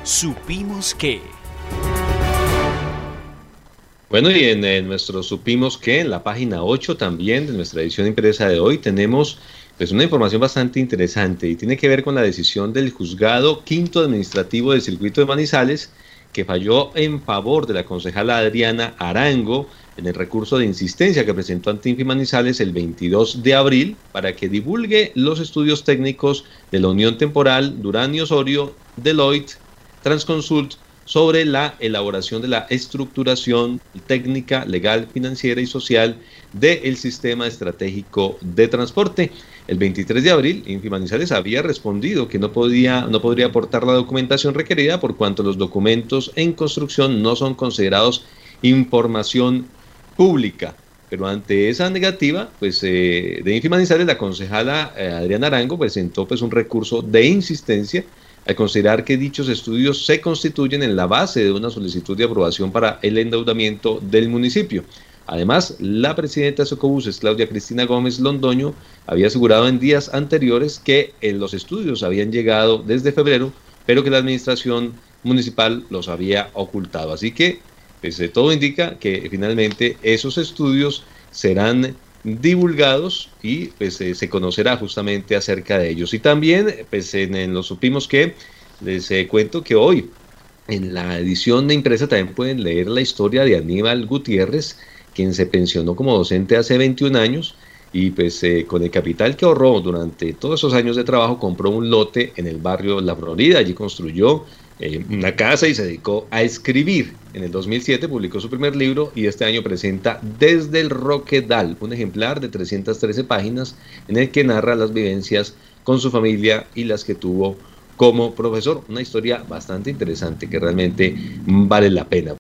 Supimos que. Bueno, y en nuestro supimos que en la página 8 también de nuestra edición impresa de hoy tenemos pues una información bastante interesante y tiene que ver con la decisión del juzgado quinto administrativo del circuito de Manizales que falló en favor de la concejala Adriana Arango en el recurso de insistencia que presentó ante Infi Manizales el 22 de abril para que divulgue los estudios técnicos de la Unión Temporal Durán y Osorio, Deloitte, Transconsult sobre la elaboración de la estructuración técnica, legal, financiera y social del sistema estratégico de transporte. El 23 de abril, Infi Manizales había respondido que no podría aportar la documentación requerida por cuanto los documentos en construcción no son considerados información pública. Pero ante esa negativa, pues de Infi Manizales, la concejala Adriana Arango presentó pues un recurso de insistencia al considerar que dichos estudios se constituyen en la base de una solicitud de aprobación para el endeudamiento del municipio. Además, la presidenta de Socobuses, Claudia Cristina Gómez Londoño, había asegurado en días anteriores que los estudios habían llegado desde febrero, pero que la administración municipal los había ocultado. Así que, pues, todo indica que finalmente esos estudios serán divulgados y pues se conocerá justamente acerca de ellos. Y también pues los supimos que les cuento que hoy en la edición de impresa también pueden leer la historia de Aníbal Gutiérrez, quien se pensionó como docente hace 21 años y pues con el capital que ahorró durante todos esos años de trabajo compró un lote en el barrio La Florida. Allí construyó una casa y se dedicó a escribir. En el 2007 publicó su primer libro y este año presenta Desde el Roquedal, un ejemplar de 313 páginas en el que narra las vivencias con su familia y las que tuvo como profesor. Una historia bastante interesante que realmente vale la pena.